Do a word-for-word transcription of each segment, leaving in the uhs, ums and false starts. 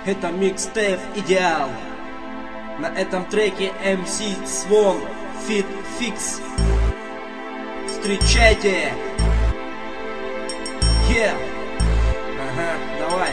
Это микстейп Идеал. На этом треке эм си Свон, Fit Fix. Встречайте. Yeah. Ага, давай.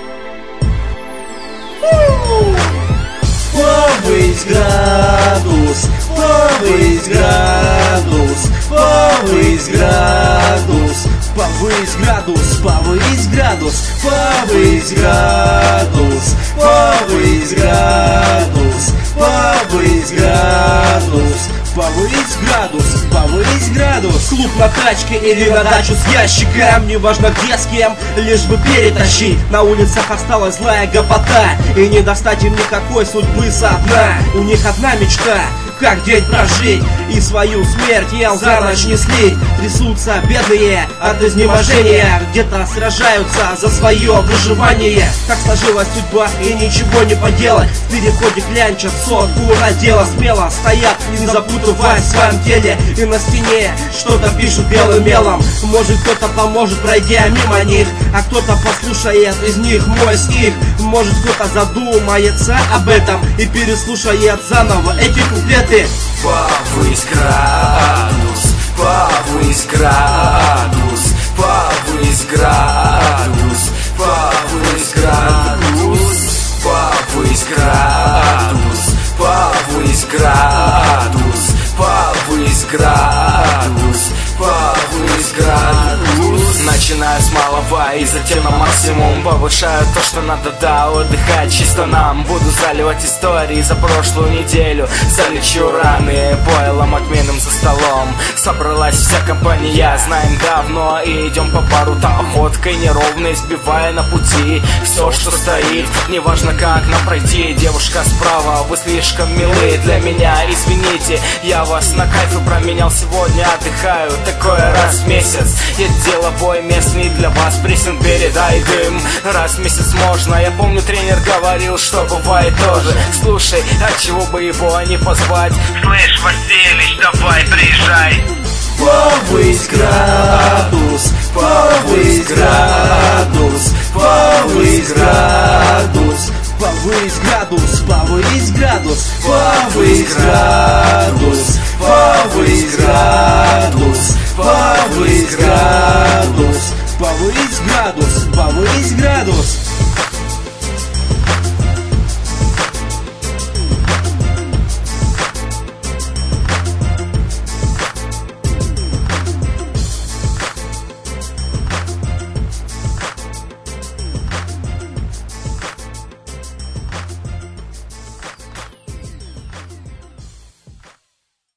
Повысь градус, повысь градус, повысь градус, повысь градус, повысь градус, повысь градус, повысь градус, повысь градус, повысь градус, повысь градус. Клуб на тачке или на дачу с ящиком, неважно где, с кем, лишь бы перетащить. На улицах осталась злая гопота, и не достать им никакой судьбы со дна. У них одна мечта, как день прожить, и свою смерть ел за ночь не слить. Трясутся бедные от изнеможения, где-то сражаются за свое выживание. Так сложилась судьба и ничего не поделать. В переходе клянчат сотку на дело, смело стоят, не запутываясь в своем теле. И на стене что-то пишут белым мелом. Может кто-то поможет, пройдя мимо них, а кто-то послушает из них мой стих. Может кто-то задумается об этом и переслушает заново эти куплеты. Повысь градус, повысь градус, повысь градус, повысь градус, повысь градус, повысь градус, повысь градус, повысь градус. Начинаю с малого и затем на максимум повышаю то, что надо, да, отдыхать чисто нам. Буду заливать истории за прошлую неделю, залечу раны пойлом отменным за столом. Собралась вся компания, знаем давно, и идем по бару, там походкой неровной, сбивая на пути все, что стоит. Неважно как нам пройти, девушка справа, вы слишком милы для меня, извините. Я вас на кайфы променял, сегодня отдыхаю, такое раз в месяц. Я деловой местный для вас, прессинг, передай дым. Раз в месяц можно, я помню тренер говорил, что бывает тоже. Слушай, а чего бы его не позвать? Слышь, Василич, давай приезжай. Повысь градус, повысь градус, повысь градус, повысь градус, повысь градус, повысь градус, повысь градус,